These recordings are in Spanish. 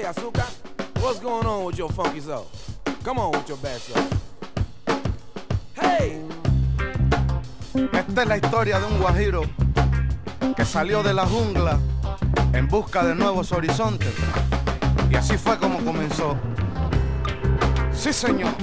Hey, Azúcar, what's going on with your funky soul? Come on with your bad soul. Hey! Esta es la historia de un guajiro que salió de la jungla en busca de nuevos horizontes. Y así fue como comenzó. Sí, señor.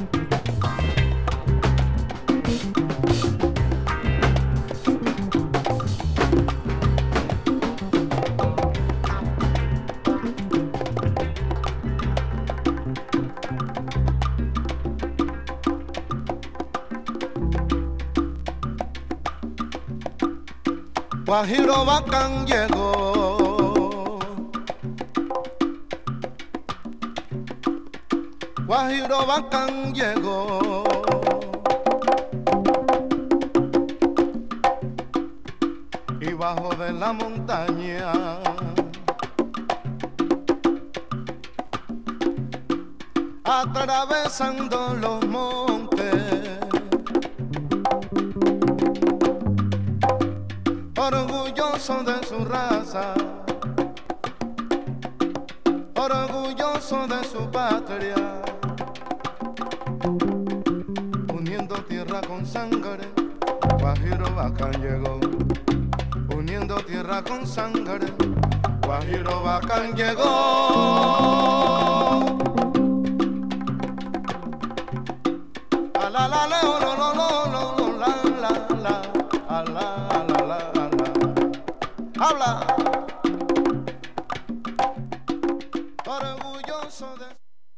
Guajiro bacán llegó, Guajiro bacán llegó, y bajo de la montaña atravesando los montes, orgulloso de su raza, orgulloso de su patria, uniendo tierra con sangre, Guajiro bacán llegó, uniendo tierra con sangre, Guajiro bacán llegó. A la leo, no, no, no.